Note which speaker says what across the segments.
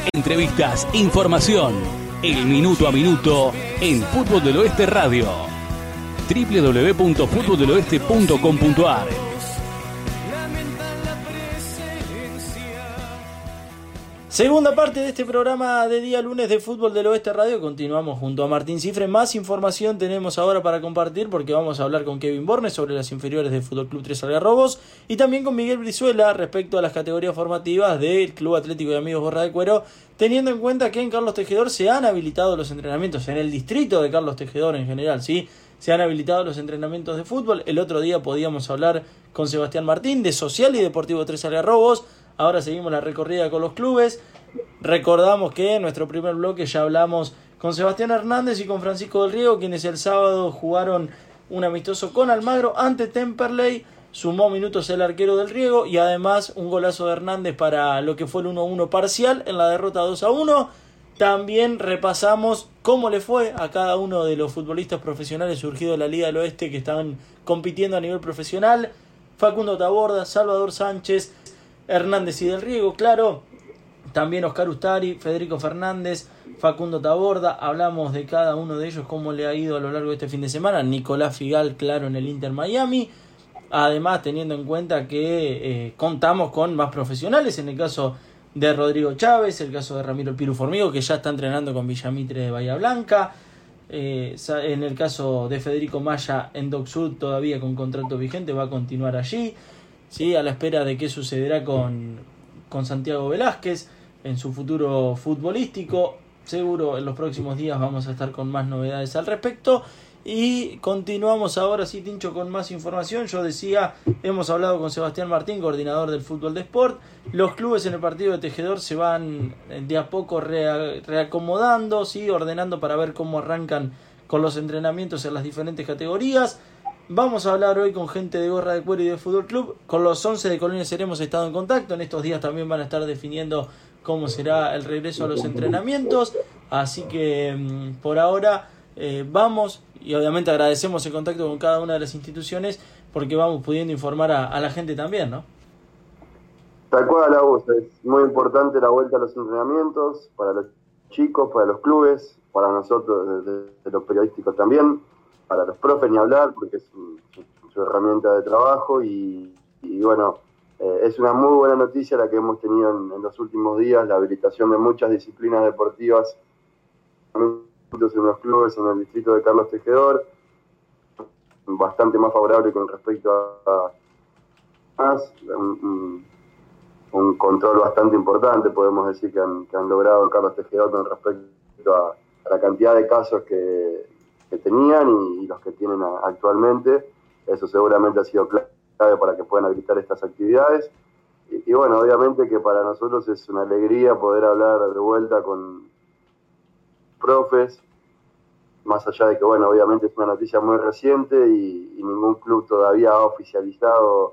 Speaker 1: Entrevistas, información, el minuto a minuto en Fútbol del Oeste Radio. www.futboldeloeste.com.ar.
Speaker 2: Segunda parte de este programa de día lunes de Fútbol del Oeste Radio. Continuamos junto a Martín Cifre. Más información tenemos ahora para compartir porque vamos a hablar con Kevin Bornes sobre las inferiores del Fútbol Club Tres Algarrobos y también con Miguel Brizuela respecto a las categorías formativas del Club Atlético de Amigos Borra de Cuero, teniendo en cuenta que en Carlos Tejedor se han habilitado los entrenamientos, en el distrito de Carlos Tejedor en general, ¿sí? Se han habilitado los entrenamientos de fútbol. El otro día podíamos hablar con Sebastián Martín de Social y Deportivo Tres Algarrobos. Ahora seguimos la recorrida con los clubes. Recordamos que en nuestro primer bloque ya hablamos con Sebastián Hernández y con Francisco del Riego, quienes el sábado jugaron un amistoso con Almagro ante Temperley. Sumó minutos el arquero del Riego y además un golazo de Hernández para lo que fue el 1-1 parcial en la derrota 2-1. También repasamos cómo le fue a cada uno de los futbolistas profesionales surgidos de la Liga del Oeste que estaban compitiendo a nivel profesional. Facundo Taborda, Salvador Sánchez, Hernández y del Riego, claro. También Oscar Ustari, Federico Fernández, Facundo Taborda. Hablamos de cada uno de ellos, cómo le ha ido a lo largo de este fin de semana. Nicolás Figal, claro, en el Inter Miami. Además, teniendo en cuenta que contamos con más profesionales, en el caso de Rodrigo Chávez, el caso de Ramiro Piru Formigo, que ya está entrenando con Villamitre de Bahía Blanca. En el caso de Federico Maya en Dock Sud, todavía con contrato vigente, va a continuar allí, ¿sí? A la espera de qué sucederá con Santiago Velázquez en su futuro futbolístico. Seguro en los próximos días vamos a estar con más novedades al respecto. Y continuamos ahora, sí, Tincho, con más información. Yo decía, hemos hablado con Sebastián Martín, coordinador del fútbol de Sport. Los clubes en el partido de Tejedor se van de a poco reacomodando, ¿sí? Ordenando para ver cómo arrancan con los entrenamientos en las diferentes categorías. Vamos a hablar hoy con gente de Gorra de Cuero y de Fútbol Club. Con los 11 de Colonia Ser hemos estado en contacto. En estos días también van a estar definiendo cómo será el regreso a los entrenamientos. Así que por ahora vamos, y obviamente agradecemos el contacto con cada una de las instituciones porque vamos pudiendo informar a la gente también, ¿no?
Speaker 3: Tal cual, la voz. Es muy importante la vuelta a los entrenamientos para los chicos, para los clubes, para nosotros de los periodísticos también, para los profes ni hablar porque es su herramienta de trabajo y bueno, es una muy buena noticia la que hemos tenido en los últimos días, la habilitación de muchas disciplinas deportivas en los clubes en el distrito de Carlos Tejedor, bastante más favorable con respecto a un control bastante importante, podemos decir que han logrado en Carlos Tejedor con respecto a la cantidad de casos que tenían y los que tienen actualmente. Eso seguramente ha sido clave para que puedan habilitar estas actividades. Y bueno, obviamente que para nosotros es una alegría poder hablar de vuelta con profes, más allá de que, bueno, obviamente es una noticia muy reciente y ningún club todavía ha oficializado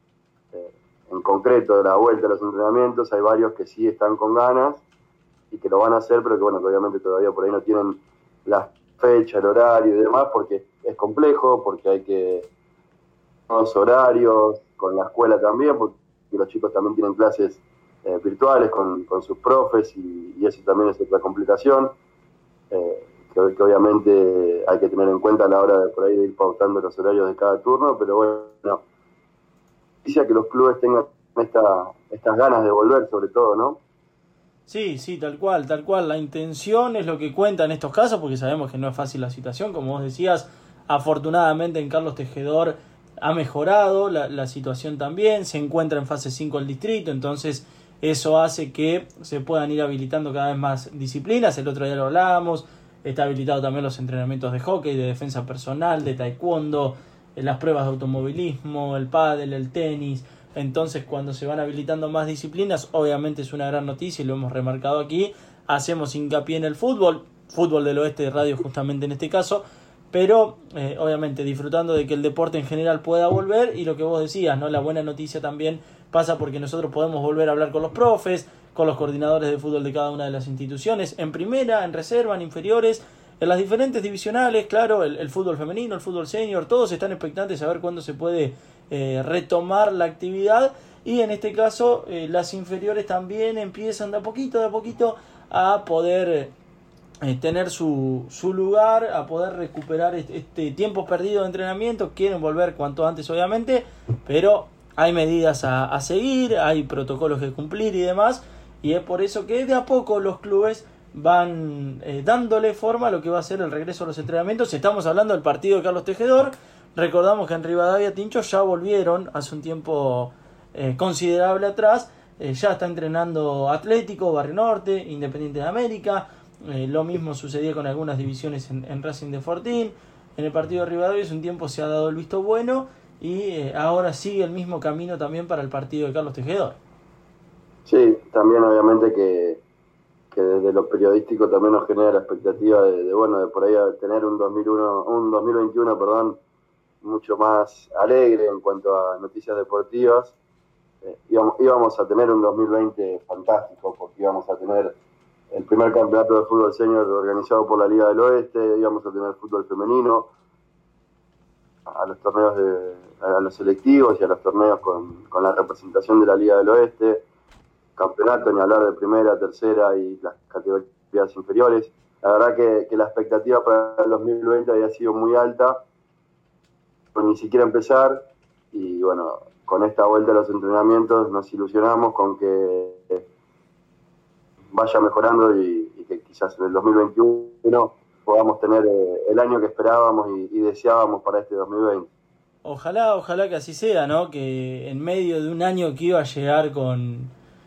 Speaker 3: en concreto la vuelta a los entrenamientos. Hay varios que sí están con ganas y que lo van a hacer, pero que, bueno, que obviamente todavía por ahí no tienen la fecha, el horario y demás, porque es complejo, porque hay que los horarios, con la escuela también, porque los chicos también tienen clases virtuales con sus profes y eso también es otra complicación que obviamente hay que tener en cuenta a la hora de por ahí de ir pautando los horarios de cada turno, pero bueno, quisiera que los clubes tengan estas ganas de volver sobre todo, ¿no?
Speaker 2: Sí, tal cual. La intención es lo que cuenta en estos casos, porque sabemos que no es fácil la situación. Como vos decías, afortunadamente en Carlos Tejedor ha mejorado la situación también. Se encuentra en fase 5 el distrito, entonces eso hace que se puedan ir habilitando cada vez más disciplinas. El otro día lo hablábamos, está habilitado también los entrenamientos de hockey, de defensa personal, de taekwondo, las pruebas de automovilismo, el pádel, el tenis. Entonces, cuando se van habilitando más disciplinas, obviamente es una gran noticia y lo hemos remarcado aquí. Hacemos hincapié en el fútbol del Oeste de Radio justamente en este caso, pero obviamente disfrutando de que el deporte en general pueda volver. Y lo que vos decías, ¿no? La buena noticia también pasa porque nosotros podemos volver a hablar con los profes, con los coordinadores de fútbol de cada una de las instituciones, en primera, en reserva, en inferiores, en las diferentes divisionales, claro, el fútbol femenino, el fútbol senior, todos están expectantes a ver cuándo se puede retomar la actividad. y en este caso las inferiores también empiezan de a poquito a poder tener su lugar, a poder recuperar este tiempo perdido de entrenamiento. Quieren volver cuanto antes obviamente, pero hay medidas a seguir, hay protocolos que cumplir y demás, y es por eso que de a poco los clubes van dándole forma a lo que va a ser el regreso a los entrenamientos. Estamos hablando del partido de Carlos Tejedor. Recordamos que en Rivadavia, Tincho, ya volvieron hace un tiempo considerable atrás. Ya está entrenando Atlético, Barrio Norte, Independiente de América. Lo mismo sucedía con algunas divisiones en Racing de Fortín. En el partido de Rivadavia hace un tiempo se ha dado el visto bueno, y ahora sigue el mismo camino también para el partido de Carlos Tejedor.
Speaker 3: Sí, también obviamente que desde lo periodístico también nos genera la expectativa de por ahí tener un 2021 mucho más alegre en cuanto a noticias deportivas. Íbamos a tener un 2020 fantástico, porque íbamos a tener el primer campeonato de fútbol senior organizado por la Liga del Oeste, íbamos a tener fútbol femenino, a los torneos a los selectivos y a los torneos con la representación de la Liga del Oeste, campeonato, ni hablar de primera, tercera y las categorías inferiores. La verdad que la expectativa para el 2020 había sido muy alta, pues ni siquiera empezar, y bueno, con esta vuelta a los entrenamientos nos ilusionamos con que vaya mejorando y que quizás en el 2021 podamos tener el año que esperábamos y deseábamos para este 2020.
Speaker 2: Ojalá que así sea, ¿no? Que en medio de un año que iba a llegar con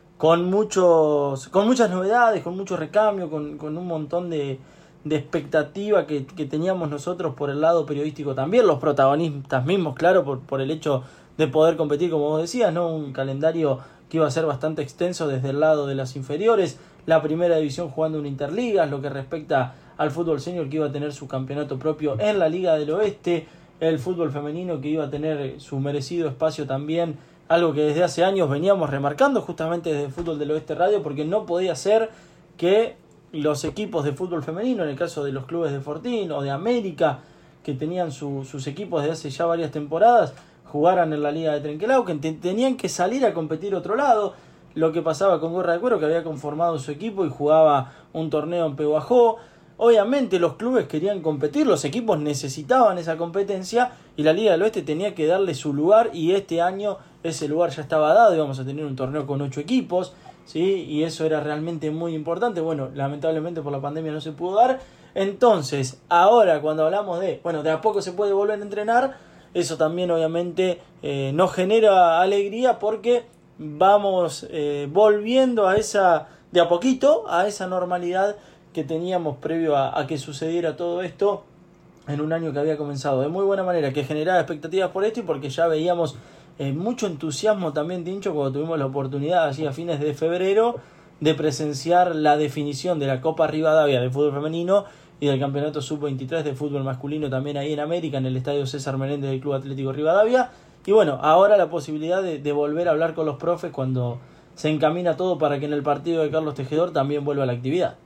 Speaker 2: muchas novedades, con mucho recambio, con un montón de expectativa que teníamos nosotros por el lado periodístico también, los protagonistas mismos, claro, por el hecho de poder competir, como vos decías, ¿no? Un calendario que iba a ser bastante extenso desde el lado de las inferiores, la primera división jugando una interligas, lo que respecta al fútbol senior que iba a tener su campeonato propio en la Liga del Oeste, el fútbol femenino que iba a tener su merecido espacio también, algo que desde hace años veníamos remarcando justamente desde el Fútbol del Oeste Radio, porque no podía ser que los equipos de fútbol femenino, en el caso de los clubes de Fortín o de América, que tenían sus equipos desde hace ya varias temporadas, jugaran en la Liga de Trenquelao, que tenían que salir a competir a otro lado. Lo que pasaba con Guerra de Cuero, que había conformado su equipo y jugaba un torneo en Pehuajó. Obviamente los clubes querían competir, los equipos necesitaban esa competencia y la Liga del Oeste tenía que darle su lugar, y este año ese lugar ya estaba dado. Íbamos a tener un torneo con 8 equipos, ¿sí? Y eso era realmente muy importante. Bueno, lamentablemente por la pandemia no se pudo dar. Entonces, ahora cuando hablamos de a poco se puede volver a entrenar, eso también obviamente nos genera alegría, porque vamos volviendo de a poquito a esa normalidad que teníamos previo a que sucediera todo esto en un año que había comenzado de muy buena manera, que generaba expectativas por esto, y porque ya veíamos mucho entusiasmo también, Tincho, cuando tuvimos la oportunidad allí a fines de febrero de presenciar la definición de la Copa Rivadavia de fútbol femenino y del campeonato sub-23 de fútbol masculino también ahí en América, en el estadio César Menéndez del Club Atlético Rivadavia. Y bueno, ahora la posibilidad de volver a hablar con los profes cuando se encamina todo para que en el partido de Carlos Tejedor también vuelva a la actividad.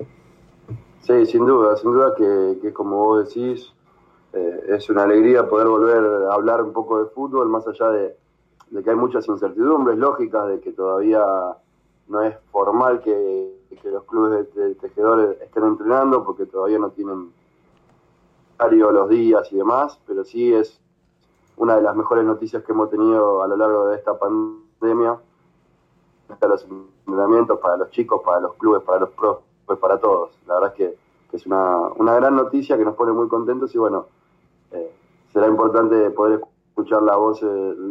Speaker 3: Sí, sin duda que como vos decís, es una alegría poder volver a hablar un poco de fútbol, más allá de que hay muchas incertidumbres lógicas, de que todavía no es formal que los clubes de tejedores estén entrenando, porque todavía no tienen horario los días y demás, pero sí es una de las mejores noticias que hemos tenido a lo largo de esta pandemia, para los entrenamientos, para los chicos, para los clubes, para los profes, para todos. La verdad es que es una gran noticia que nos pone muy contentos, y bueno, será importante poder escuchar la voz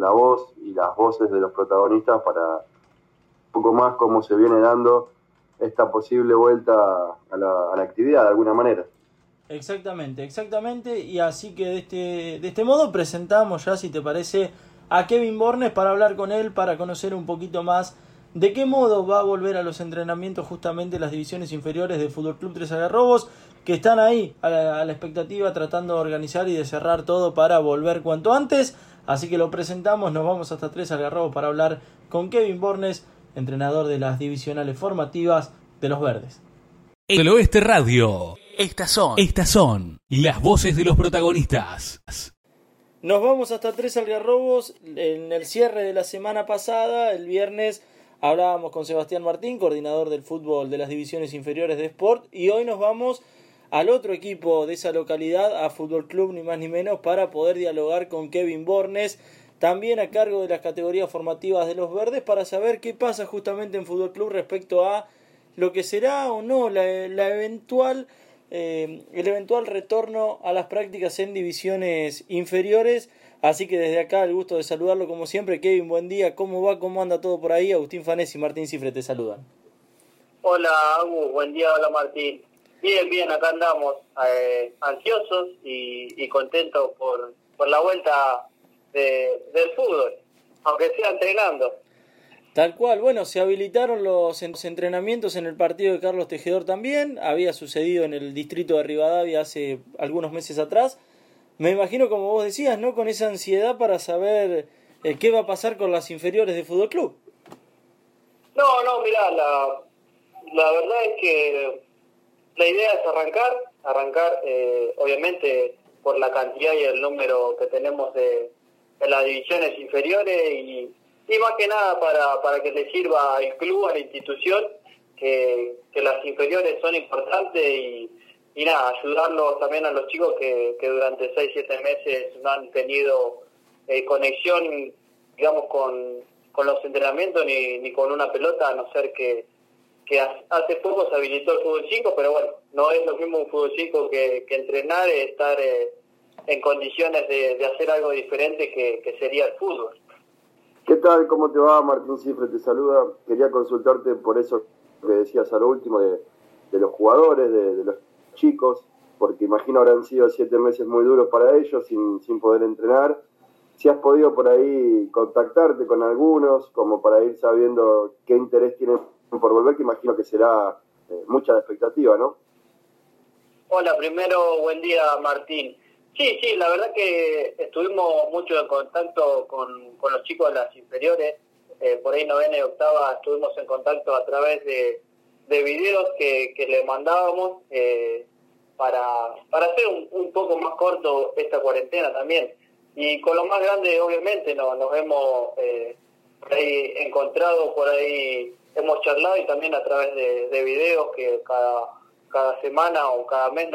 Speaker 3: y las voces de los protagonistas para un poco más cómo se viene dando esta posible vuelta a la actividad de alguna manera.
Speaker 2: Exactamente, y así que de este modo presentamos ya, si te parece, a Kevin Bornes para hablar con él, para conocer un poquito más de qué modo va a volver a los entrenamientos justamente las divisiones inferiores del Fútbol Club Tres Algarrobos, que están ahí a la expectativa, tratando de organizar y de cerrar todo para volver cuanto antes. Así que lo presentamos, nos vamos hasta Tres Algarrobos para hablar con Kevin Bornes, entrenador de las divisionales formativas de los Verdes.
Speaker 1: El Oeste Radio. Estas son las voces de los protagonistas.
Speaker 2: Nos vamos hasta Tres Algarrobos. En el cierre de la semana pasada, el viernes, hablábamos con Sebastián Martín, coordinador del fútbol de las divisiones inferiores de Sport, y hoy nos vamos al otro equipo de esa localidad, a Fútbol Club, ni más ni menos, para poder dialogar con Kevin Bornes, también a cargo de las categorías formativas de los Verdes, para saber qué pasa justamente en Fútbol Club respecto a lo que será o no el eventual retorno a las prácticas en divisiones inferiores. Así que desde acá el gusto de saludarlo como siempre. Kevin, buen día, ¿cómo va? ¿Cómo anda todo por ahí? Agustín Fanés y Martín Cifre te saludan.
Speaker 4: Hola Agus, buen día, hola Martín. Bien, acá andamos ansiosos y contentos por la vuelta del fútbol, aunque sea entrenando.
Speaker 2: Tal cual, bueno, se habilitaron los entrenamientos en el partido de Carlos Tejedor también, había sucedido en el distrito de Rivadavia hace algunos meses atrás. Me imagino, como vos decías, ¿no?, con esa ansiedad para saber qué va a pasar con las inferiores de Fútbol Club.
Speaker 4: No, mirá, la verdad es que la idea es arrancar obviamente por la cantidad y el número que tenemos de las divisiones inferiores y más que nada para que le sirva al club, a la institución, que las inferiores son importantes y nada, ayudarlos también a los chicos que durante 6-7 meses no han tenido conexión, digamos, con los entrenamientos ni con una pelota, a no ser que hace poco se habilitó el fútbol 5, pero bueno, no es lo mismo un fútbol 5 que entrenar, estar en condiciones de hacer algo diferente que sería el fútbol.
Speaker 3: ¿Qué tal? ¿Cómo te va? Martín Cifre te saluda. Quería consultarte por eso que decías a lo último de los jugadores, de los chicos, porque imagino habrán sido 7 meses muy duros para ellos sin poder entrenar. Si has podido por ahí contactarte con algunos, como para ir sabiendo qué interés tienen por volver, que imagino que será mucha la expectativa, ¿no?
Speaker 4: Hola, primero, buen día, Martín. Sí, la verdad que estuvimos mucho en contacto con los chicos de las inferiores, por ahí novena y octava estuvimos en contacto a través de videos que les mandábamos para hacer un poco más corto esta cuarentena también. Y con los más grandes, obviamente, nos hemos por ahí encontrado, por ahí hemos charlado y también a través de videos que cada semana o cada mes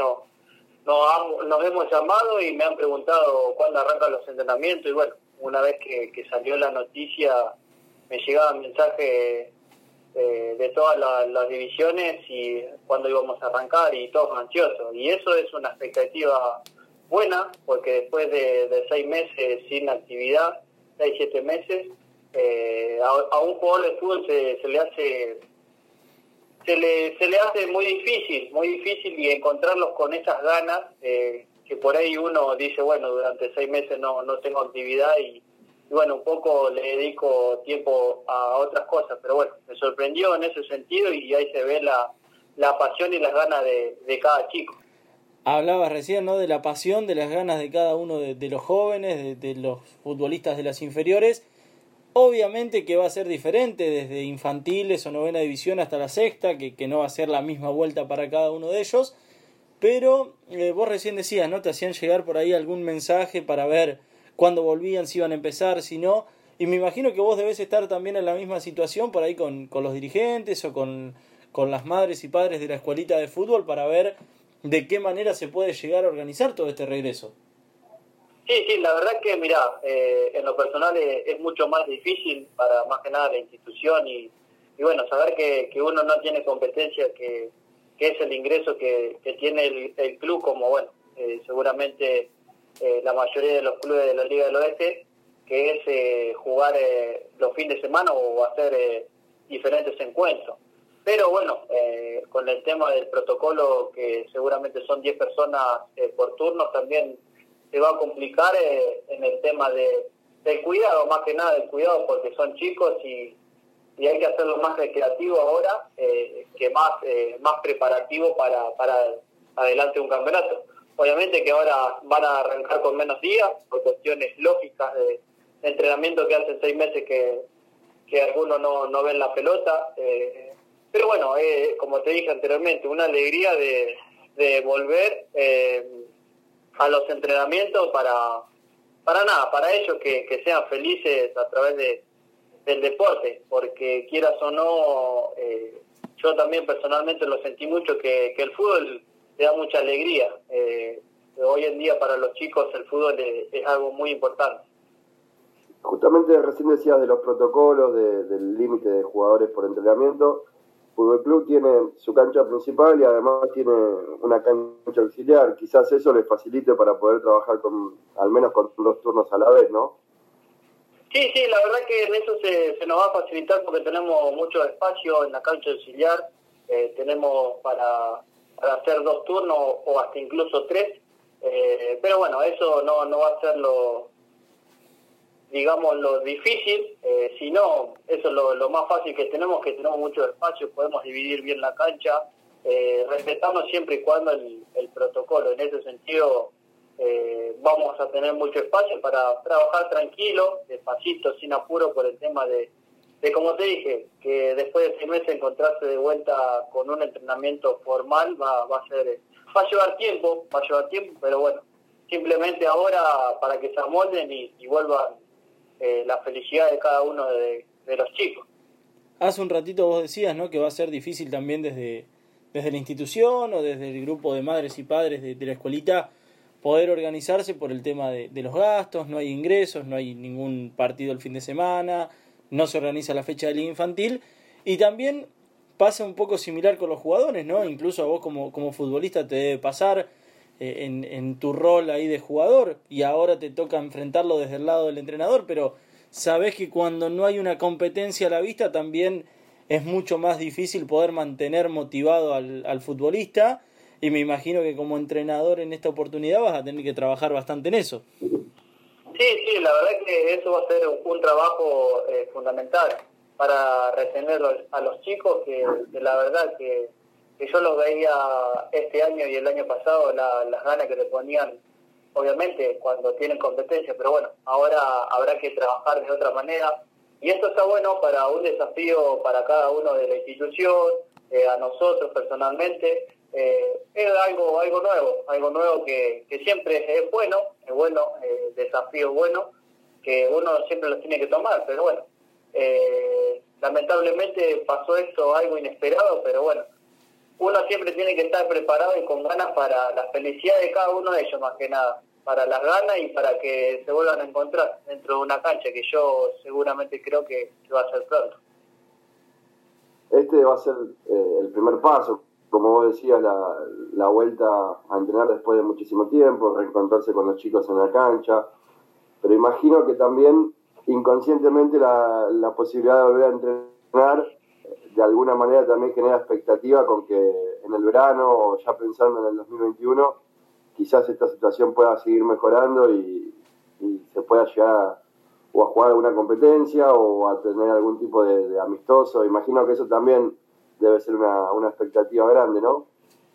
Speaker 4: nos hemos llamado y me han preguntado cuándo arrancan los entrenamientos. Y bueno, una vez que salió la noticia, me llegaban mensajes de todas las divisiones y cuándo íbamos a arrancar y todos ansiosos. Y eso es una expectativa buena, porque después de 6 meses sin actividad, 6-7 meses, a un jugador de fútbol se le hace muy difícil y encontrarlos con esas ganas que por ahí uno dice, bueno, durante 6 meses no tengo actividad y bueno, un poco le dedico tiempo a otras cosas, pero bueno, me sorprendió en ese sentido y ahí se ve la pasión y las ganas de cada chico.
Speaker 2: Hablabas recién, ¿no?, de la pasión, de las ganas de cada uno de los jóvenes, de los futbolistas de las inferiores. Obviamente que va a ser diferente desde infantiles o novena división hasta la sexta, que no va a ser la misma vuelta para cada uno de ellos, pero vos recién decías, ¿no?, te hacían llegar por ahí algún mensaje para ver cuándo volvían, si iban a empezar, si no, y me imagino que vos debés estar también en la misma situación por ahí con los dirigentes o con las madres y padres de la escuelita de fútbol para ver de qué manera se puede llegar a organizar todo este regreso.
Speaker 4: Sí, la verdad que, mirá, en lo personal es mucho más difícil para más que nada la institución y bueno, saber que uno no tiene competencia, que es el ingreso que tiene el club, como bueno, seguramente la mayoría de los clubes de la Liga del Oeste, que es jugar los fines de semana o hacer diferentes encuentros. Pero bueno, con el tema del protocolo, que seguramente son 10 personas por turno, también se va a complicar en el tema del cuidado, más que nada del cuidado, porque son chicos y hay que hacerlo más recreativo ahora que más preparativo para adelante un campeonato. Obviamente que ahora van a arrancar con menos días, por cuestiones lógicas de entrenamiento que hacen 6 meses que algunos no ven la pelota. Pero bueno, como te dije anteriormente, una alegría de volver a los entrenamientos para nada, para ellos que sean felices a través del deporte, porque quieras o no, yo también personalmente lo sentí mucho, que el fútbol te da mucha alegría. Hoy en día para los chicos el fútbol es algo muy importante.
Speaker 3: Justamente recién decías de los protocolos, del límite de jugadores por entrenamiento. Fútbol Club tiene su cancha principal y además tiene una cancha auxiliar. Quizás eso les facilite para poder trabajar al menos con 2 turnos a la vez, ¿no?
Speaker 4: Sí, la verdad que en eso se nos va a facilitar porque tenemos mucho espacio en la cancha auxiliar. Tenemos para hacer 2 turnos o hasta incluso 3. Pero bueno, eso no va a ser lo difícil, sino eso es lo más fácil que tenemos mucho espacio, podemos dividir bien la cancha, respetando siempre y cuando el protocolo. En ese sentido vamos a tener mucho espacio para trabajar tranquilo, despacito, sin apuro, por el tema de como te dije, que después de 6 meses encontrarse de vuelta con un entrenamiento formal va a llevar tiempo, pero bueno, simplemente ahora para que se amolden y vuelvan la felicidad de cada uno de los chicos.
Speaker 2: Hace un ratito vos decías, ¿no?, que va a ser difícil también desde la institución o desde el grupo de madres y padres de la escuelita poder organizarse por el tema de los gastos. No hay ingresos, no hay ningún partido el fin de semana, no se organiza la fecha de liga infantil, y también pasa un poco similar con los jugadores, ¿no? Incluso a vos como futbolista te debe pasar en tu rol ahí de jugador, y ahora te toca enfrentarlo desde el lado del entrenador, pero sabés que cuando no hay una competencia a la vista también es mucho más difícil poder mantener motivado al futbolista, y me imagino que como entrenador en esta oportunidad vas a tener que trabajar bastante en eso.
Speaker 4: Sí, la verdad es que eso va a ser un trabajo fundamental para retener a los chicos, que la verdad que yo los veía este año y el año pasado, las ganas que le ponían, obviamente cuando tienen competencia, pero bueno, ahora habrá que trabajar de otra manera, y esto está bueno para un desafío para cada uno de la institución, a nosotros personalmente. Es algo nuevo que siempre es bueno, desafío bueno, que uno siempre lo tiene que tomar, pero bueno, lamentablemente pasó esto, algo inesperado, pero bueno, uno siempre tiene que estar preparado y con ganas para la felicidad de cada uno de ellos, más que nada, para las ganas y para que se vuelvan a encontrar dentro de una cancha, que yo seguramente creo que va a ser pronto.
Speaker 3: Este va a ser el primer paso, como vos decías, la vuelta a entrenar después de muchísimo tiempo, reencontrarse con los chicos en la cancha, pero imagino que también inconscientemente la posibilidad de volver a entrenar de alguna manera también genera expectativa con que en el verano o ya pensando en el 2021 quizás esta situación pueda seguir mejorando y se pueda llegar o a jugar alguna competencia o a tener algún tipo de amistoso. Imagino que eso también debe ser una expectativa grande, ¿no?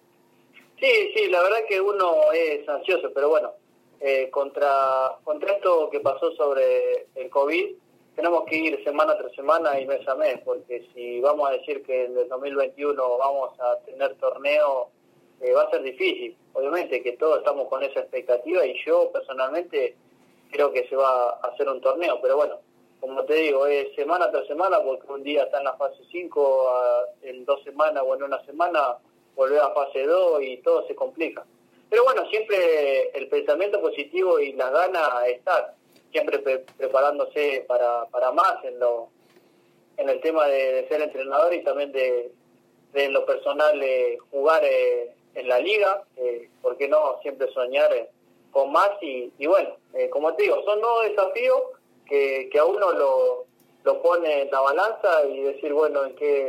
Speaker 4: Sí, la verdad que uno es ansioso, pero bueno, contra esto que pasó sobre el COVID, tenemos que ir semana tras semana y mes a mes, porque si vamos a decir que en el 2021 vamos a tener torneo, va a ser difícil. Obviamente que todos estamos con esa expectativa y yo personalmente creo que se va a hacer un torneo, pero bueno, como te digo, es semana tras semana, porque un día está en la fase 5, en 2 semanas o en una semana volver a fase 2 y todo se complica. Pero bueno, siempre el pensamiento positivo y las ganas están, siempre preparándose para más en el tema de ser entrenador y también de lo personal jugar en la liga, ¿por qué no siempre soñar con más? Y bueno, como te digo, son nuevos desafíos que a uno lo pone en la balanza y decir, bueno,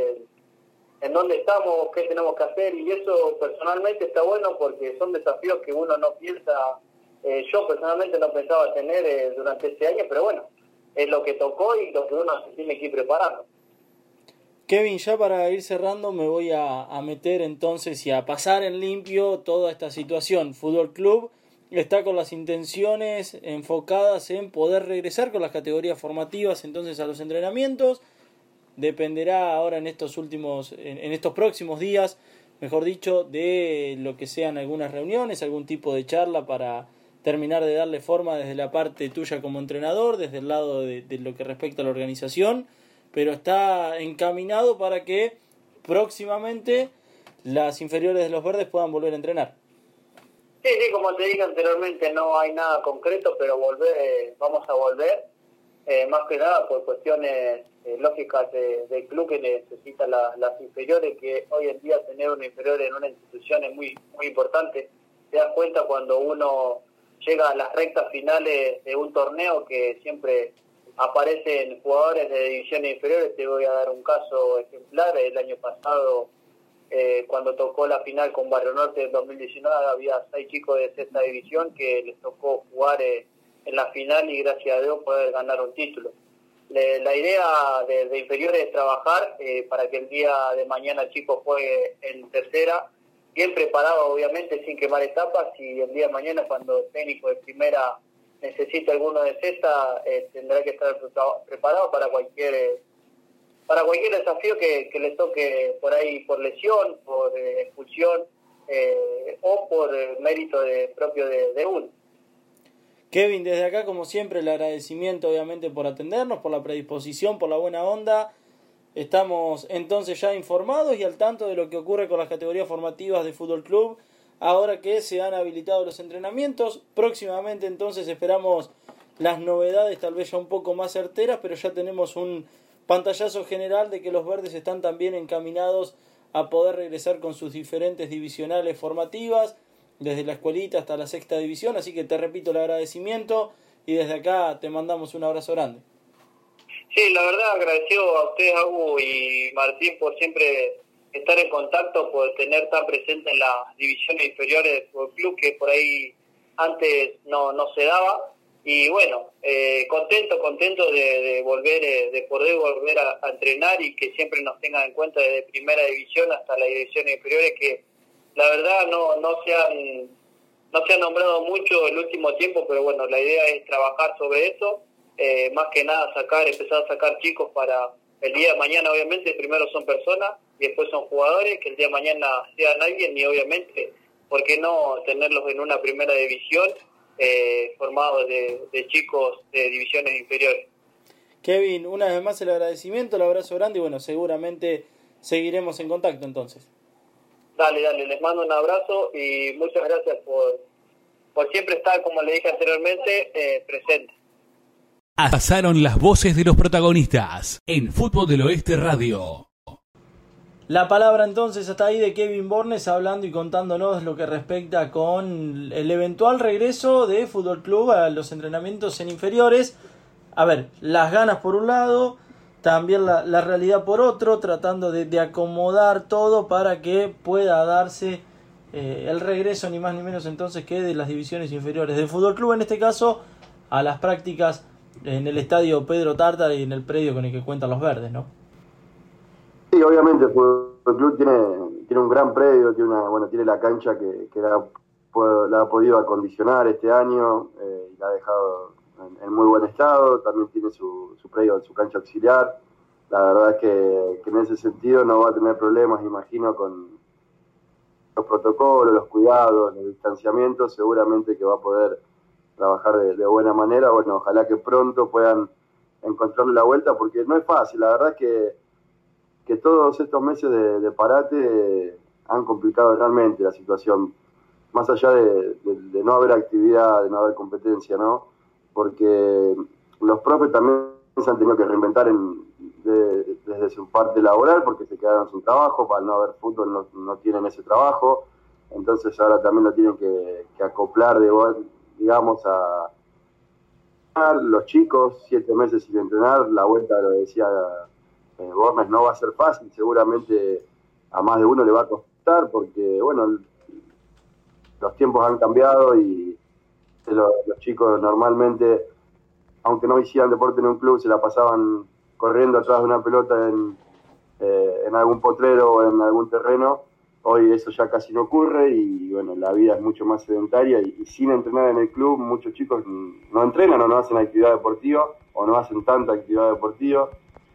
Speaker 4: en dónde estamos, qué tenemos que hacer, y eso personalmente está bueno porque son desafíos que uno no piensa, yo personalmente no pensaba tener durante este año, pero bueno, es lo que tocó y lo que uno se tiene que ir preparando.
Speaker 2: Kevin, ya para ir cerrando me voy a meter entonces y a pasar en limpio toda esta situación. Fútbol Club está con las intenciones enfocadas en poder regresar con las categorías formativas entonces a los entrenamientos. Dependerá ahora en estos próximos días, mejor dicho, de lo que sean algunas reuniones, algún tipo de charla para terminar de darle forma desde la parte tuya como entrenador, desde el lado de lo que respecta a la organización, pero está encaminado para que próximamente las inferiores de los Verdes puedan volver a entrenar.
Speaker 4: Sí, como te dije anteriormente, no hay nada concreto, pero vamos a volver, más que nada por cuestiones lógicas del club que necesita las inferiores, que hoy en día tener una inferior en una institución es muy, muy importante. Te das cuenta cuando uno llega a las rectas finales de un torneo que siempre aparecen jugadores de divisiones inferiores. Te voy a dar un caso ejemplar. El año pasado, cuando tocó la final con Barrio Norte en 2019, había 6 chicos de sexta división que les tocó jugar en la final y gracias a Dios poder ganar un título. La idea de inferiores es trabajar para que el día de mañana el chico juegue en tercera, bien preparado obviamente, sin quemar etapas, y el día de mañana cuando el técnico de primera necesite alguno de sexta, tendrá que estar preparado para cualquier desafío que les toque por ahí, por lesión, por expulsión o por mérito propio de uno.
Speaker 2: Kevin, desde acá, como siempre, el agradecimiento obviamente por atendernos, por la predisposición, por la buena onda. Estamos entonces ya informados y al tanto de lo que ocurre con las categorías formativas de Fútbol Club, ahora que se han habilitado los entrenamientos. Próximamente entonces esperamos las novedades, tal vez ya un poco más certeras, pero ya tenemos un pantallazo general de que los verdes están también encaminados a poder regresar con sus diferentes divisionales formativas, desde la escuelita hasta la sexta división. Así que te repito el agradecimiento y desde acá te mandamos un abrazo grande.
Speaker 4: Sí, la verdad agradecido a ustedes, Agu y Martín, por siempre estar en contacto, por tener tan presente en las divisiones inferiores del Fútbol Club, que por ahí antes no se daba. Y bueno, contento de volver, de poder volver a entrenar y que siempre nos tengan en cuenta desde primera división hasta las divisiones inferiores, que la verdad no se han nombrado mucho el último tiempo, pero bueno, la idea es trabajar sobre eso, más que nada empezar a sacar chicos para el día de mañana. Obviamente primero son personas y después son jugadores, que el día de mañana sean alguien, y obviamente, ¿por qué no tenerlos en una primera división formados de chicos de divisiones inferiores?
Speaker 2: Kevin, una vez más el agradecimiento, el abrazo grande y bueno, seguramente seguiremos en contacto entonces.
Speaker 4: Dale, les mando un abrazo y muchas gracias por siempre estar, como le dije anteriormente, presente.
Speaker 1: Pasaron las voces de los protagonistas en Fútbol del Oeste Radio.
Speaker 2: La palabra entonces hasta ahí de Kevin Bornes, hablando y contándonos lo que respecta con el eventual regreso de Fútbol Club a los entrenamientos en inferiores. A ver, las ganas por un lado, también la realidad por otro, tratando de acomodar todo para que pueda darse el regreso, ni más ni menos entonces que de las divisiones inferiores del Fútbol Club, en este caso a las prácticas en el estadio Pedro Tártara y en el predio con el que cuentan los verdes, ¿no?
Speaker 3: Sí, obviamente el Fútbol Club tiene un gran predio, tiene la cancha que la ha podido acondicionar este año y la ha dejado en muy buen estado. También tiene su predio, su cancha auxiliar. La verdad es que en ese sentido no va a tener problemas, imagino, con los protocolos, los cuidados, los distanciamientos. Seguramente que va a poder trabajar de buena manera. Bueno, ojalá que pronto puedan encontrarle la vuelta, porque no es fácil. La verdad es que todos estos meses de parate han complicado realmente la situación, más allá de no haber actividad, de no haber competencia, ¿no? Porque los profes también se han tenido que reinventar desde su parte laboral, porque se quedaron sin trabajo, para no haber fútbol no tienen ese trabajo, entonces ahora también lo tienen que acoplar, digamos, a los chicos, 7 meses sin entrenar. La vuelta, lo decía Bornes, no va a ser fácil, seguramente a más de uno le va a costar, porque bueno, los tiempos han cambiado y los chicos normalmente, aunque no hicieran deporte en un club, se la pasaban corriendo atrás de una pelota en algún potrero o en algún terreno. Hoy eso ya casi no ocurre y bueno, la vida es mucho más sedentaria y sin entrenar en el club muchos chicos no entrenan o no hacen actividad deportiva o no hacen tanta actividad deportiva.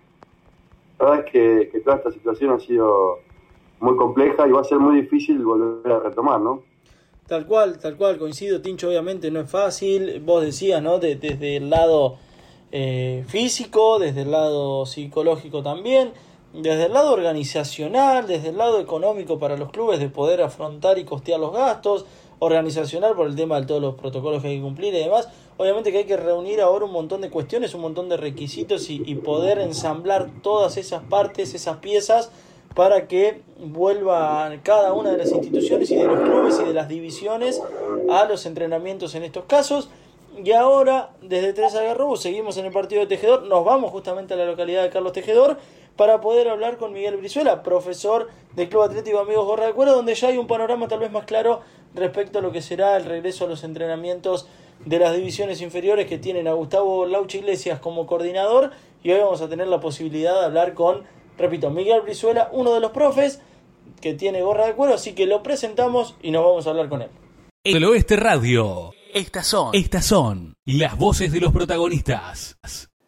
Speaker 3: La verdad es que toda esta situación ha sido muy compleja y va a ser muy difícil volver a retomar, ¿no?
Speaker 2: Tal cual, coincido, Tincho, obviamente no es fácil. Vos decías, ¿no? Desde el lado físico, desde el lado psicológico también, desde el lado organizacional, desde el lado económico para los clubes de poder afrontar y costear los gastos, organizacional por el tema de todos los protocolos que hay que cumplir y demás. Obviamente que hay que reunir ahora un montón de cuestiones, un montón de requisitos y poder ensamblar todas esas partes, esas piezas, para que vuelvan cada una de las instituciones y de los clubes y de las divisiones a los entrenamientos en estos casos. Y ahora, desde Teresa de Garrobo, seguimos en el partido de Tejedor, nos vamos justamente a la localidad de Carlos Tejedor para poder hablar con Miguel Brizuela, profesor del Club Atlético Amigos Gorra de Cuero, donde ya hay un panorama tal vez más claro respecto a lo que será el regreso a los entrenamientos de las divisiones inferiores, que tienen a Gustavo Laucha Iglesias como coordinador, y hoy vamos a tener la posibilidad de hablar con, repito, Miguel Brizuela, uno de los profes que tiene Gorra de Cuero, así que lo presentamos y nos vamos a hablar con él.
Speaker 1: El Oeste Radio. Estas son las voces de los protagonistas.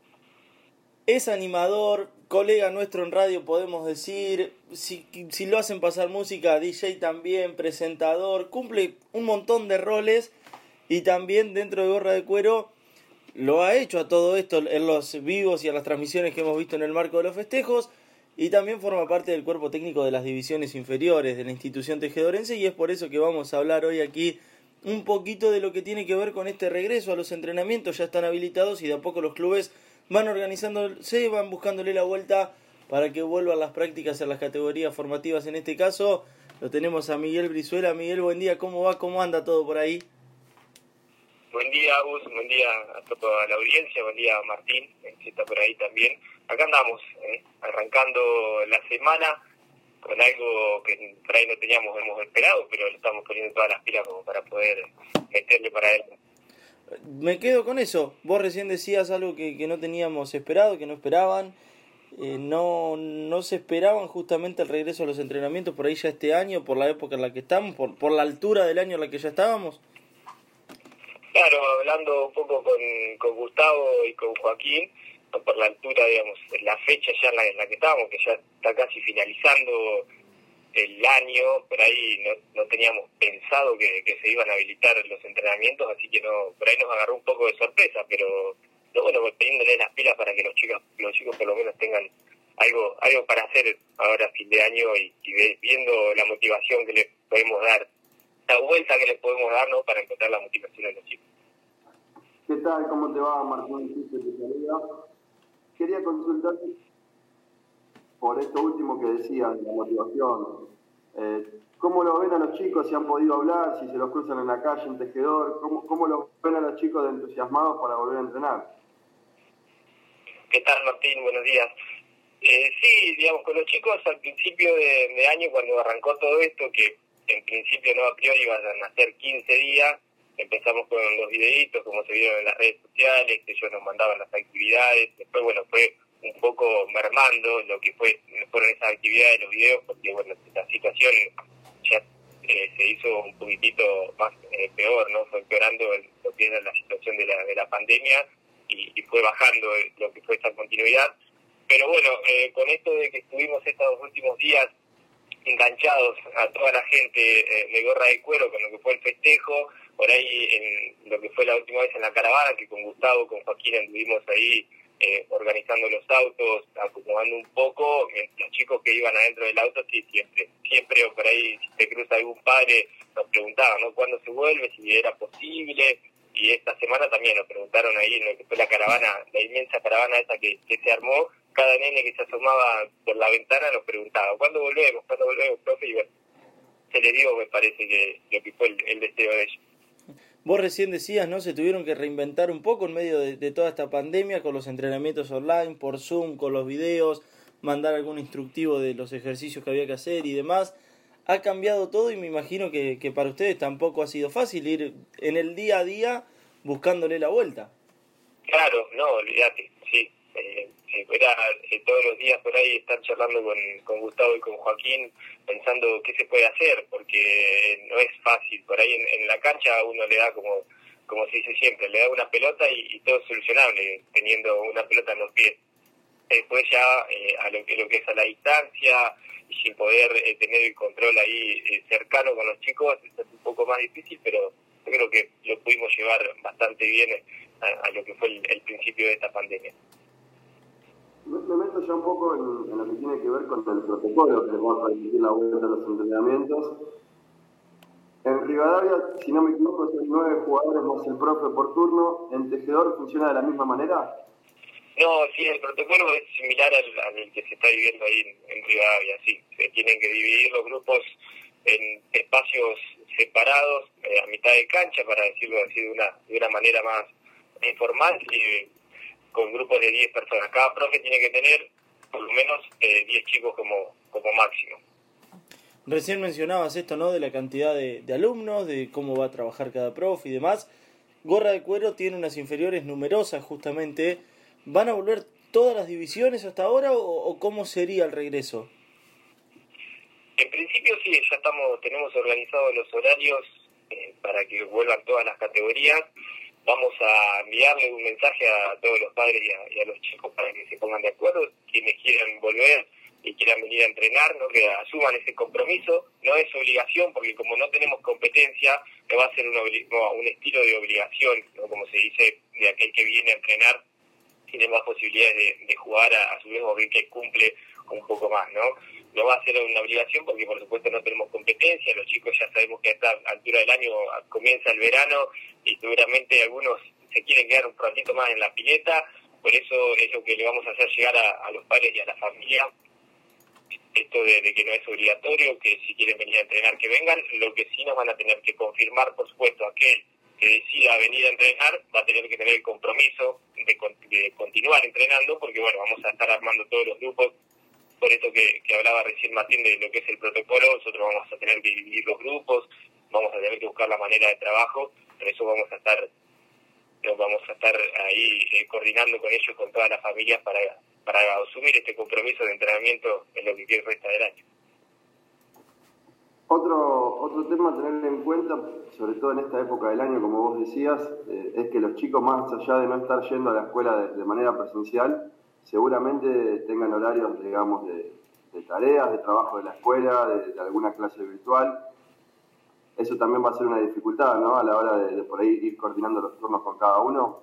Speaker 2: Es animador, colega nuestro en radio, podemos decir, si lo hacen pasar música, DJ también, presentador, cumple un montón de roles, y también dentro de Gorra de Cuero lo ha hecho a todo esto en los vivos y a las transmisiones que hemos visto en el marco de los festejos, y también forma parte del cuerpo técnico de las divisiones inferiores de la institución tejedorense, y es por eso que vamos a hablar hoy aquí un poquito de lo que tiene que ver con este regreso a los entrenamientos. Ya están habilitados y de a poco los clubes van organizándose, van buscándole la vuelta para que vuelvan las prácticas en las categorías formativas. En este caso lo tenemos a Miguel Brizuela. Miguel, buen día, ¿cómo va? ¿Cómo anda todo por ahí?
Speaker 5: Buen día, Gus, buen día a toda la audiencia, buen día Martín, que está por ahí también. Acá andamos, arrancando la semana con algo que por ahí no hemos esperado, pero le estamos poniendo todas las pilas como para poder meterle para él.
Speaker 2: Me quedo con eso. Vos recién decías algo que no teníamos esperado, que no esperaban. No se esperaban justamente el regreso a los entrenamientos por ahí ya este año, por la época en la que estamos, por la altura del año en la que ya estábamos.
Speaker 5: Claro, hablando un poco con Gustavo y con Joaquín, por la altura, digamos, la fecha ya en la que estábamos, que ya está casi finalizando el año, por ahí no teníamos pensado que se iban a habilitar los entrenamientos, así que por ahí nos agarró un poco de sorpresa, pero bueno, teniéndole las pilas para que los chicos por lo menos tengan algo para hacer ahora a fin de año y viendo la motivación que les podemos dar, la vuelta que les podemos dar, ¿no?, para encontrar la motivación de los chicos.
Speaker 3: ¿Qué tal? ¿Cómo te va, Martín? Te saluda. Quería consultarte por esto último que decías, la motivación. ¿Cómo lo ven a los chicos? ¿Si han podido hablar? ¿Si se los cruzan en la calle, en Tejedor? ¿Cómo lo ven a los chicos de entusiasmados para volver a entrenar?
Speaker 5: ¿Qué tal, Martín? Buenos días. Sí, digamos, con los chicos al principio de año, cuando arrancó todo esto, que en principio no a priori iban a hacer 15 días, empezamos con los videitos, como se vieron en las redes sociales, que ellos nos mandaban las actividades. Después, bueno, fue un poco mermando lo que fueron esas actividades, los videos, porque, bueno, la situación ya se hizo un poquitito más peor, ¿no? Fue empeorando lo que era la situación de la pandemia y fue bajando lo que fue esta continuidad. Pero bueno, con esto de que estuvimos estos últimos días enganchados a toda la gente de Gorra de Cuero con lo que fue el festejo, por ahí en lo que fue la última vez en la caravana, que con Gustavo, con Joaquín anduvimos ahí organizando los autos, acomodando un poco, los chicos que iban adentro del auto, sí, siempre o por ahí si te cruza algún padre nos preguntaban, ¿no?, cuándo se vuelve, si era posible, y esta semana también nos preguntaron ahí en lo que fue la caravana, la inmensa caravana esa que se armó. Cada nene que se asomaba por la ventana nos preguntaba, ¿cuándo volvemos, profe? Y bueno, se le dio, me parece, que lo que fue el deseo de ellos.
Speaker 2: Vos recién decías, ¿no?, se tuvieron que reinventar un poco en medio de toda esta pandemia, con los entrenamientos online, por Zoom, con los videos, mandar algún instructivo de los ejercicios que había que hacer y demás. Ha cambiado todo y me imagino que para ustedes tampoco ha sido fácil ir en el día a día buscándole la vuelta.
Speaker 5: Claro, no, olvídate, sí. Era todos los días por ahí estar charlando con Gustavo y con Joaquín, pensando qué se puede hacer, porque no es fácil. Por ahí en la cancha uno le da, como se dice siempre, le da una pelota y todo es solucionable teniendo una pelota en los pies. Después ya a lo que es a la distancia y sin poder tener el control ahí cercano con los chicos, es un poco más difícil, pero yo creo que lo pudimos llevar bastante bien a lo que fue el principio de esta pandemia.
Speaker 3: Me meto ya un poco en lo que tiene que ver con el protocolo que les vamos a permitir la vuelta a los entrenamientos. En Rivadavia, si no me equivoco, son 9 jugadores más el profe por turno. ¿En Tejedor funciona de la misma manera?
Speaker 5: No, sí, el protocolo es similar al que se está viviendo ahí en Rivadavia, sí. Se tienen que dividir los grupos en espacios separados, a mitad de cancha, para decirlo así de una manera más informal, con grupos de 10 personas. Cada profe tiene que tener por lo menos 10 chicos como máximo.
Speaker 2: Recién mencionabas esto, ¿no? De la cantidad de alumnos, de cómo va a trabajar cada profe y demás. Gorra de Cuero tiene unas inferiores numerosas, justamente. ¿Van a volver todas las divisiones hasta ahora o cómo sería el regreso?
Speaker 5: En principio sí, ya tenemos organizados los horarios para que vuelvan todas las categorías. Vamos a enviarle un mensaje a todos los padres y a los chicos para que se pongan de acuerdo, quienes quieran volver y quieran venir a entrenar, ¿no? Que asuman ese compromiso. No es obligación, porque como no tenemos competencia, no va a ser un estilo de obligación, ¿no? Como se dice, de aquel que viene a entrenar tiene más posibilidades de jugar a su vez, o aquel que cumple un poco más, ¿no? No va a ser una obligación porque por supuesto no tenemos competencia, los chicos ya sabemos que a esta altura del año comienza el verano y seguramente algunos se quieren quedar un ratito más en la pileta, por eso es lo que le vamos a hacer llegar a los padres y a la familia, esto de que no es obligatorio, que si quieren venir a entrenar que vengan. Lo que sí nos van a tener que confirmar, por supuesto, aquel que decida venir a entrenar va a tener que tener el compromiso de continuar entrenando, porque bueno, vamos a estar armando todos los grupos. Por eso que hablaba recién Martín de lo que es el protocolo, nosotros vamos a tener que dividir los grupos, vamos a tener que buscar la manera de trabajo, por eso vamos a estar ahí coordinando con ellos, con todas las familias, para asumir este compromiso de entrenamiento en lo que resta del año.
Speaker 3: Otro tema a tener en cuenta, sobre todo en esta época del año, como vos decías, es que los chicos, más allá de no estar yendo a la escuela de manera presencial, seguramente tengan horarios, digamos, de tareas, de trabajo de la escuela, de alguna clase virtual. Eso también va a ser una dificultad, ¿no? A la hora de por ahí ir coordinando los turnos con cada uno.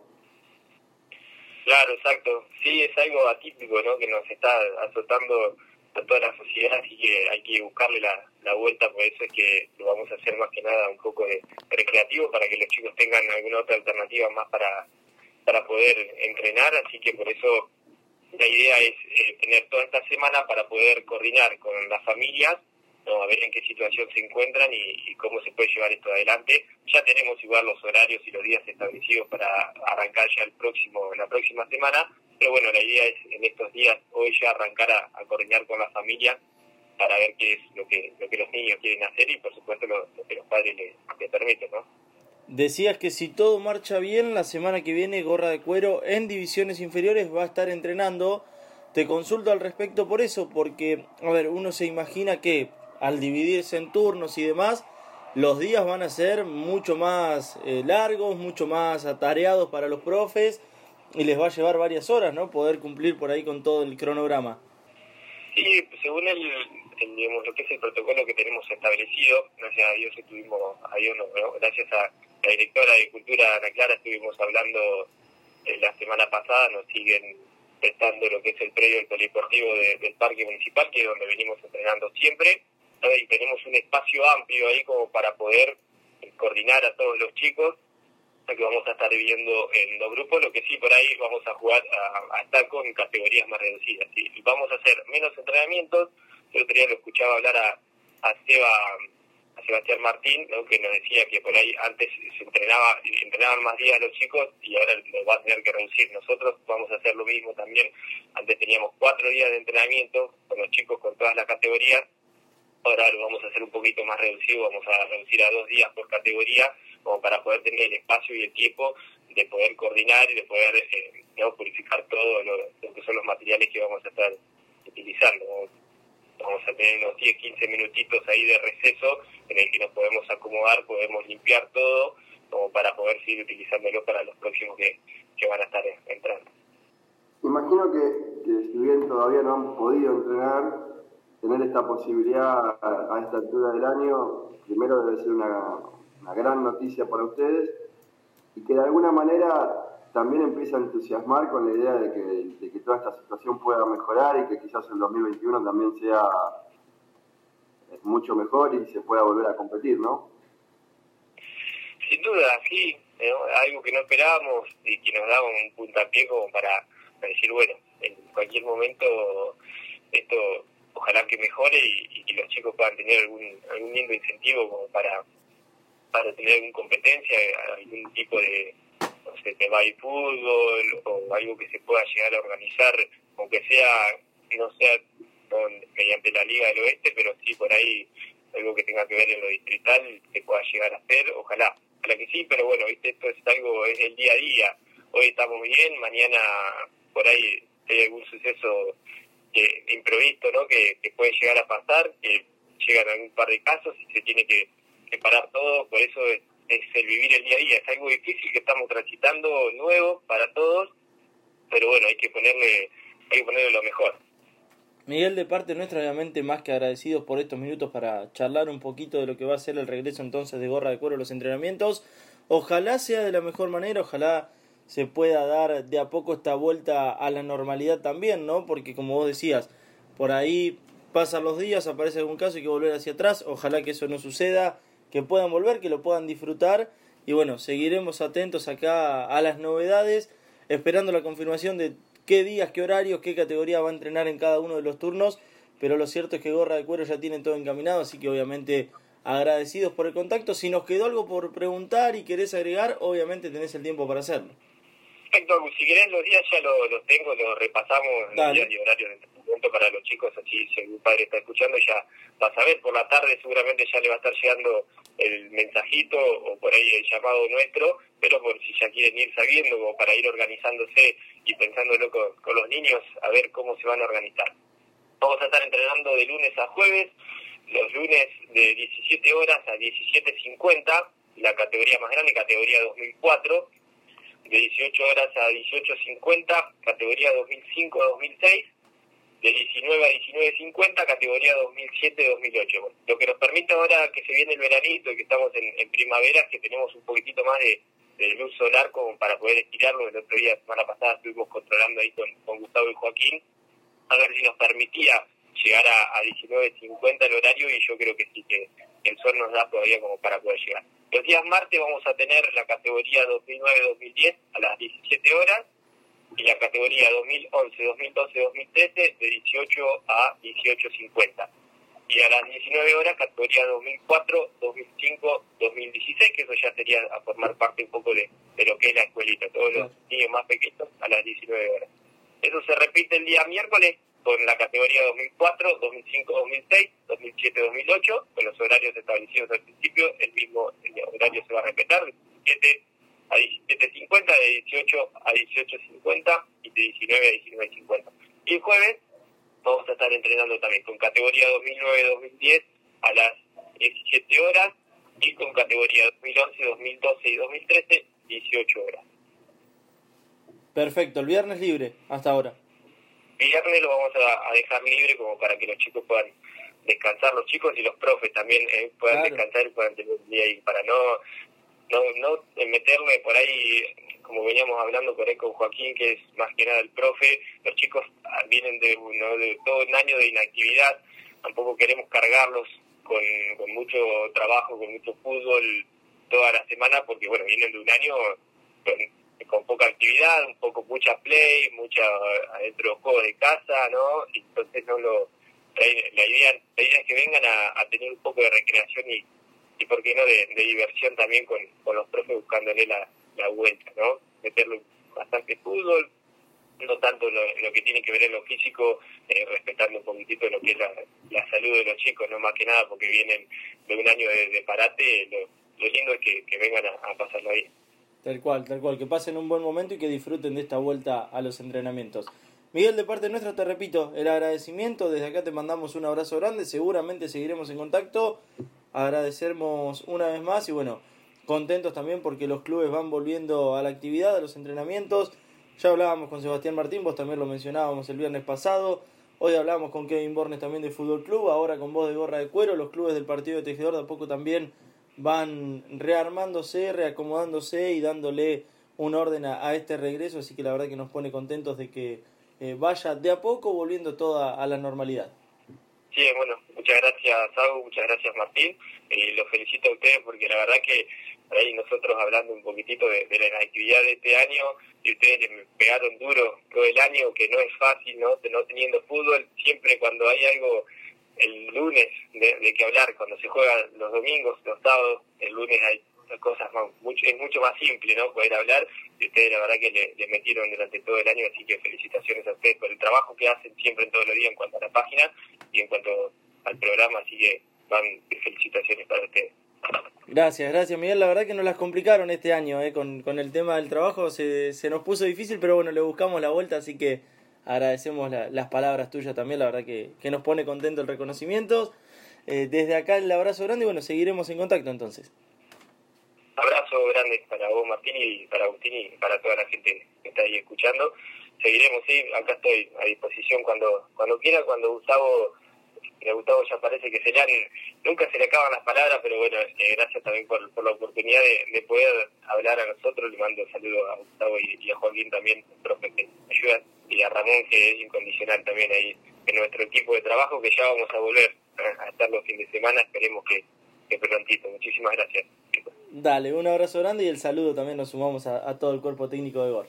Speaker 5: Claro, exacto. Sí, es algo atípico, ¿no? Que nos está azotando a toda la sociedad, así que hay que buscarle la vuelta. Por eso es que lo vamos a hacer más que nada un poco de recreativo, para que los chicos tengan alguna otra alternativa más para poder entrenar. Así que por eso la idea es tener toda esta semana para poder coordinar con las familias, ¿no? A ver en qué situación se encuentran y cómo se puede llevar esto adelante. Ya tenemos igual los horarios y los días establecidos para arrancar ya la próxima semana, pero bueno, la idea es en estos días, hoy ya arrancar a coordinar con la familia para ver qué es lo que los niños quieren hacer y por supuesto lo que los padres les permiten, ¿no?
Speaker 2: Decías que si todo marcha bien, la semana que viene Gorra de Cuero en divisiones inferiores va a estar entrenando. Te consulto al respecto por eso, porque, a ver, uno se imagina que al dividirse en turnos y demás, los días van a ser mucho más largos, mucho más atareados para los profes y les va a llevar varias horas, ¿no? Poder cumplir por ahí con todo el cronograma.
Speaker 5: Sí, según digamos, lo que es el protocolo que tenemos establecido, gracias a Dios gracias a la directora de Cultura, Ana Clara, estuvimos hablando la semana pasada, nos siguen prestando lo que es el predio del polideportivo del Parque Municipal, que es donde venimos entrenando siempre, ¿no? Y tenemos un espacio amplio ahí como para poder coordinar a todos los chicos, que vamos a estar viviendo en 2 grupos, lo que sí por ahí vamos a jugar a estar con categorías más reducidas, ¿sí? Y vamos a hacer menos entrenamientos. El otro día lo escuchaba hablar a Sebastián Martín, ¿no? Que nos decía que por ahí antes entrenaban más días los chicos y ahora lo va a tener que reducir. Nosotros vamos a hacer lo mismo también. Antes teníamos 4 días de entrenamiento con los chicos con todas las categorías, ahora lo vamos a hacer un poquito más reducido, vamos a reducir a 2 días por categoría, como para poder tener el espacio y el tiempo de poder coordinar y de poder purificar todo lo que son los materiales que vamos a estar utilizando. Vamos a tener unos 10-15 minutitos ahí de receso en el que nos podemos acomodar, podemos limpiar todo, como para poder seguir utilizándolo para los próximos que van a estar entrando.
Speaker 3: Imagino que si bien todavía no han podido entrenar, tener esta posibilidad a esta altura del año, primero debe ser una gran noticia para ustedes y que de alguna manera también empieza a entusiasmar con la idea de que toda esta situación pueda mejorar y que quizás el 2021 también sea mucho mejor y se pueda volver a competir, ¿no?
Speaker 5: Sin duda, sí, algo que no esperábamos y que nos daba un puntapié como para decir, bueno, en cualquier momento esto ojalá que mejore y que los chicos puedan tener algún lindo incentivo como para tener alguna competencia, algún tipo de, no sé, tema de fútbol o algo que se pueda llegar a organizar, aunque no sea mediante la Liga del Oeste, pero sí por ahí algo que tenga que ver en lo distrital se pueda llegar a hacer, ojalá que sí, pero bueno, viste, esto es algo, es el día a día, hoy estamos bien, mañana por ahí hay algún suceso imprevisto, ¿no? Que puede llegar a pasar, que llegan algún par de casos y se tiene que parar todo, por eso es el vivir el día a día, es algo difícil que estamos transitando, nuevo para todos, pero bueno, hay que ponerle lo mejor.
Speaker 2: Miguel, de parte nuestra, obviamente más que agradecidos por estos minutos para charlar un poquito de lo que va a ser el regreso entonces de Gorra de Cuero a los entrenamientos. Ojalá sea de la mejor manera, ojalá se pueda dar de a poco esta vuelta a la normalidad también, ¿no? Porque como vos decías, por ahí pasan los días, aparece algún caso y hay que volver hacia atrás. Ojalá que eso no suceda, que puedan volver, que lo puedan disfrutar. Y bueno, seguiremos atentos acá a las novedades, esperando la confirmación de qué días, qué horarios, qué categoría va a entrenar en cada uno de los turnos, pero lo cierto es que Gorra de Cuero ya tiene todo encaminado, así que obviamente agradecidos por el contacto. Si nos quedó algo por preguntar y querés agregar, obviamente tenés el tiempo para hacerlo.
Speaker 5: Perfecto, si querés los días ya los tengo, los repasamos, los días y horarios de entrenamiento para los chicos, así si algún padre está escuchando ya va a saber, por la tarde seguramente ya le va a estar llegando el mensajito o por ahí el llamado nuestro, pero por si ya quieren ir sabiendo, como para ir organizándose y pensándolo con los niños, a ver cómo se van a organizar. Vamos a estar entrenando de lunes a jueves, los lunes de 17 horas a 17:50, la categoría más grande, categoría 2004, de 18 horas a 18:50, categoría 2005 a 2006, de 19 a 19:50, categoría 2007-2008. Bueno, lo que nos permite ahora que se viene el veranito y que estamos en primavera es que tenemos un poquitito más de luz solar como para poder estirarlo. El otro día, la semana pasada, estuvimos controlando ahí con Gustavo y Joaquín, a ver si nos permitía llegar a 19:50 el horario, y yo creo que sí, que el sol nos da todavía como para poder llegar. Los días martes vamos a tener la categoría 2009-2010 a las 17 horas y la categoría 2011, 2012, 2013 de 18 a 18:50. Y a las 19 horas categoría 2004, 2005, 2016, que eso ya sería a formar parte un poco de lo que es la escuelita, todos los niños más pequeños a las 19 horas. Eso se repite el día miércoles con la categoría 2004, 2005, 2006, 2007, 2008, con los horarios establecidos al principio. El mismo horario se va a respetar, de 17 a 17:50, de 18 a 18:50 y de 19 a 19:50. Y el jueves vamos a estar entrenando también con categoría 2009-2010 a las 17 horas y con categoría 2011, 2012 y 2013, 18 horas.
Speaker 2: Perfecto, el viernes libre hasta ahora.
Speaker 5: El viernes lo vamos a dejar libre como para que los chicos puedan descansar, los chicos y los profes también puedan descansar y puedan tener un día ahí para no meterme por ahí, como veníamos hablando por ahí con Joaquín, que es más que nada el profe. Los chicos vienen de todo un año de inactividad, tampoco queremos cargarlos con mucho trabajo, con mucho fútbol toda la semana, porque bueno, vienen de un año con poca actividad, mucha play, mucha adentro de juegos de casa, ¿no? Y entonces la idea es que vengan a tener un poco de recreación y por qué no de diversión también con los profes, buscándole la vuelta, ¿no? Meterle bastante fútbol, no tanto lo que tiene que ver en lo físico, respetando un poquitito lo que es la salud de los chicos, no más que nada porque vienen de un año de parate. Lo lindo es que vengan a pasarlo ahí.
Speaker 2: Tal cual, que pasen un buen momento y que disfruten de esta vuelta a los entrenamientos. Miguel, de parte nuestra te repito el agradecimiento, desde acá te mandamos un abrazo grande, seguramente seguiremos en contacto, agradecemos una vez más y bueno, contentos también porque los clubes van volviendo a la actividad, a los entrenamientos. Ya hablábamos con Sebastián Martín, vos también lo mencionábamos el viernes pasado, hoy hablamos con Kevin Bornes también de Fútbol Club, ahora con vos de Gorra de Cuero, los clubes del partido de Tejedor de a poco también van rearmándose, reacomodándose y dándole un orden a este regreso, así que la verdad que nos pone contentos de que vaya de a poco volviendo toda a la normalidad.
Speaker 5: Sí, bueno, muchas gracias, Saúl, muchas gracias, Martín. Los felicito a ustedes porque la verdad que por ahí nosotros hablando un poquitito de la actividad de este año, y ustedes le pegaron duro todo el año, que no es fácil, no teniendo fútbol. Siempre cuando hay algo el lunes de que hablar, cuando se juega los domingos, los sábados, el lunes hay cosas es mucho más simple, ¿no? Poder hablar, y ustedes la verdad que le metieron durante todo el año, así que felicitaciones a ustedes por el trabajo que hacen siempre en todos los días en cuanto a la página y en cuanto al programa, así que felicitaciones para ustedes.
Speaker 2: Gracias Miguel, la verdad que nos las complicaron este año, con el tema del trabajo se nos puso difícil, pero bueno, le buscamos la vuelta, así que agradecemos las palabras tuyas también, la verdad que nos pone contento el reconocimiento. Desde acá el abrazo grande y bueno, seguiremos en contacto entonces.
Speaker 5: Abrazo grande para vos, Martín, y para Agustín y para toda la gente que está ahí escuchando. Seguiremos, sí, acá estoy a disposición cuando quiera, cuando Gustavo ya parece que nunca se le acaban las palabras, pero bueno, gracias también por la oportunidad de poder hablar a nosotros. Le mando saludos a Gustavo y a Joaquín también, el profe que me ayuda, y a Ramón, que es incondicional también ahí en nuestro equipo de trabajo, que ya vamos a volver a estar los fines de semana, esperemos que prontito. Muchísimas gracias.
Speaker 2: Dale, un abrazo grande y el saludo también nos sumamos a todo el cuerpo técnico de GOR.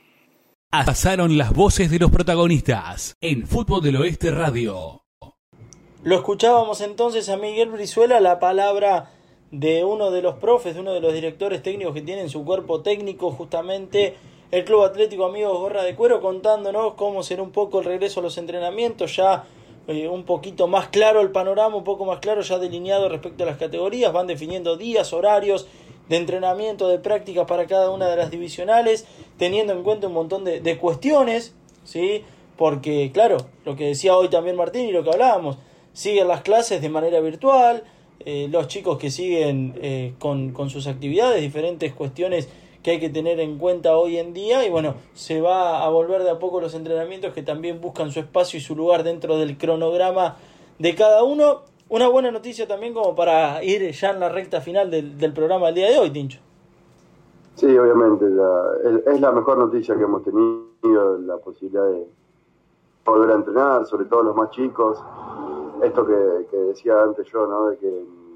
Speaker 1: Pasaron las voces de los protagonistas en Fútbol del Oeste Radio.
Speaker 2: Lo escuchábamos entonces a Miguel Brizuela, la palabra de uno de los profes, de uno de los directores técnicos que tiene en su cuerpo técnico justamente el Club Atlético Amigos Gorra de Cuero, contándonos cómo será un poco el regreso a los entrenamientos, ya un poquito más claro el panorama, un poco más claro ya delineado respecto a las categorías, van definiendo días, horarios de entrenamiento, de prácticas para cada una de las divisionales, teniendo en cuenta un montón de cuestiones, ¿sí? Porque claro, lo que decía hoy también Martín y lo que hablábamos, siguen las clases de manera virtual, los chicos que siguen con sus actividades, diferentes cuestiones que hay que tener en cuenta hoy en día, y bueno, se va a volver de a poco los entrenamientos que también buscan su espacio y su lugar dentro del cronograma de cada uno. Una buena noticia también como para ir ya en la recta final del programa del día de hoy, Tincho.
Speaker 3: Sí, obviamente, es la mejor noticia que hemos tenido, la posibilidad de volver a entrenar, sobre todo los más chicos. Esto que decía antes yo, ¿no? De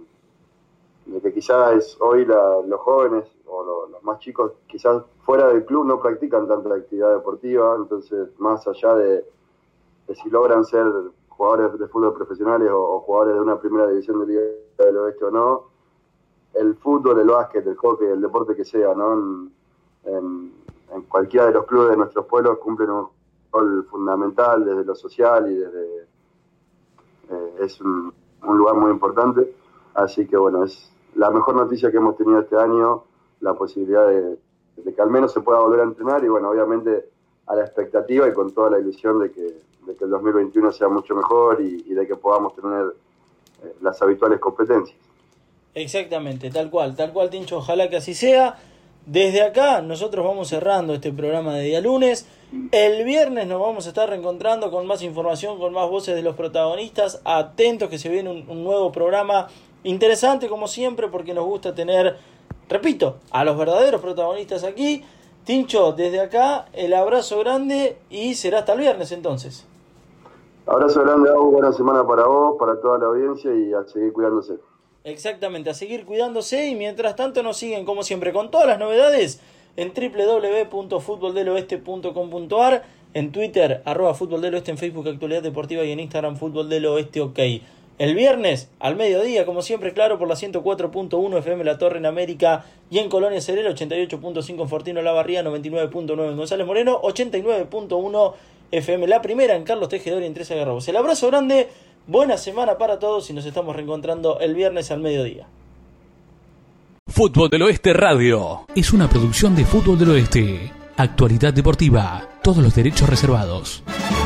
Speaker 3: que quizás hoy los jóvenes o los más chicos quizás fuera del club no practican tanta actividad deportiva, entonces más allá de si logran ser jugadores de fútbol profesionales o jugadores de una primera división de Liga del Oeste o no, el fútbol, el básquet, el hockey, el deporte que sea, ¿no? En cualquiera de los clubes de nuestros pueblos cumplen un rol fundamental desde lo social y desde es un lugar muy importante, así que bueno, es la mejor noticia que hemos tenido este año, la posibilidad de que al menos se pueda volver a entrenar y bueno, obviamente a la expectativa y con toda la ilusión de que el 2021 sea mucho mejor y de que podamos tener las habituales competencias.
Speaker 2: Exactamente, tal cual, Tincho, ojalá que así sea. Desde acá nosotros vamos cerrando este programa de día lunes. El viernes nos vamos a estar reencontrando con más información, con más voces de los protagonistas. Atentos que se viene un nuevo programa interesante como siempre, porque nos gusta tener, repito, a los verdaderos protagonistas aquí. Tincho, desde acá el abrazo grande y será hasta el viernes entonces.
Speaker 3: Abrazo grande, buena semana para vos, para toda la audiencia y a seguir cuidándose.
Speaker 2: Exactamente, a seguir cuidándose y mientras tanto nos siguen como siempre con todas las novedades en www.futboldeloeste.com.ar, en Twitter @futboldeloeste, en Facebook Actualidad Deportiva y en Instagram Fútbol del Oeste OK. El viernes al mediodía, como siempre, claro, por la 104.1 FM La Torre en América y en Colonia Serena, 88.5 en Fortino La Barría, 99.9 en González Moreno, 89.1 FM La Primera en Carlos Tejedor y en 13 Garrobos. El abrazo grande. Buena semana para todos y nos estamos reencontrando el viernes al mediodía.
Speaker 1: Fútbol del Oeste Radio es una producción de Fútbol del Oeste. Actualidad deportiva, todos los derechos reservados.